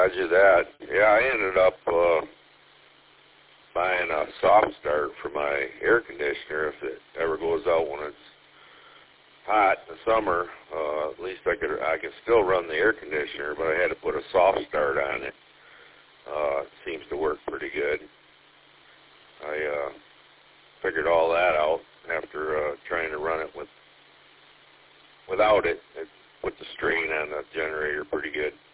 Roger that. Yeah, I ended up buying a soft start for my air conditioner if it ever goes out when it's hot in the summer. At least I can still run the air conditioner, but I had to put a soft start on it. It seems to work pretty good. I figured all that out after trying to run it without it. It put the strain on the generator pretty good.